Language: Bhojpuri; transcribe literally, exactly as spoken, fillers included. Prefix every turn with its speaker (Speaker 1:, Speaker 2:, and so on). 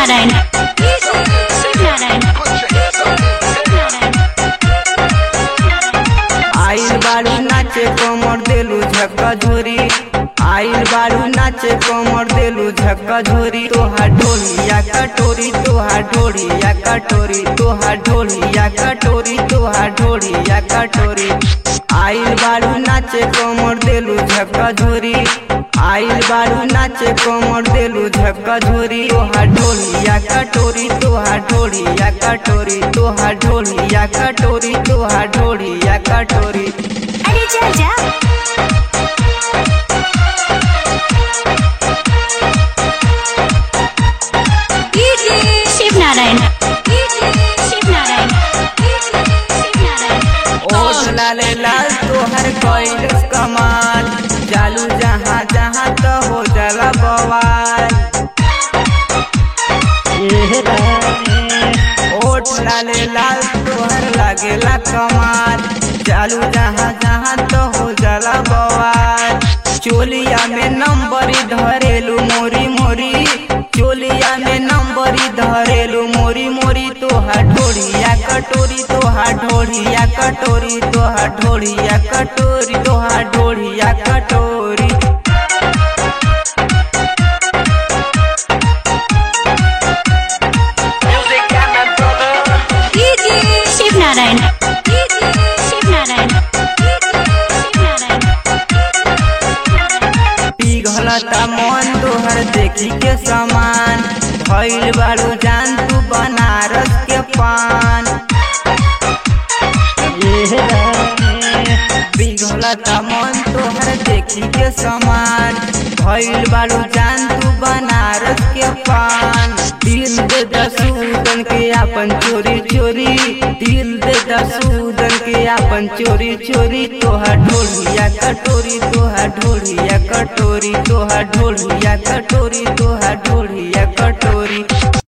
Speaker 1: शिवनारायण शिवनारायण
Speaker 2: आइल बारू नाचे कमर देलू झक्का झोरी, आइल बारू नाचे कमर देलू झक्का झोरी। तोहा ढोलिया कटोरी, तोहा ढोलिया कटोरी, तोहा ढोलिया कटोरी, तोहा ढोलिया कटोरी। आइल बारू नाचे कमर देलू झक्का झोरी, आइल बारू नाचे कमर देलू झक्का झोरी। तोहा ढोलिया कटोरी, तोहा ढोलिया कटोरी, तोहा ढोलिया कटोरी, तोहा ढोलिया कटोरी।
Speaker 1: अरे जा जा शिवनारायण शिवनारायण शिवनारायण
Speaker 2: ओठ लाले लाल तोहर कैलस कमाल, जालू जहाँ जहाँ तो हो जाला बवाल। ओठ लाले लाल तोहर लागेला कमाल, जालू जहाँ जहाँ तो हो जाला बवाल। चोलिया में नंबरी धरेलू मोरी मोरी, चोलिया में नंबरी धरेलू मोरी मोरी। तोहा ढोलिया कटोरी, तोहा ढोलिया कटोरी, तोहा ढोलिया कटोरी, तोहा ढोलिया कटोरी।
Speaker 1: शिवनारायण शिवनारायण शिवनारायण
Speaker 2: पिघलता मन तोहर देखी के समान, भइल बारू जान तू बनारस के पान। पिघलता मन तोहर देखी के समान, भइल बारू जान तू बनारस के पान। दिल दे दसूदन के आपन चोरी चोरी, दिल दे दसूदन के आपन चोरी चोरी। तोहा ढोलिया कटोरी, तोहा ढोलिया कटोरी, तोहा ढोलिया कटोरी, तोहा ढोलिया कटोरी।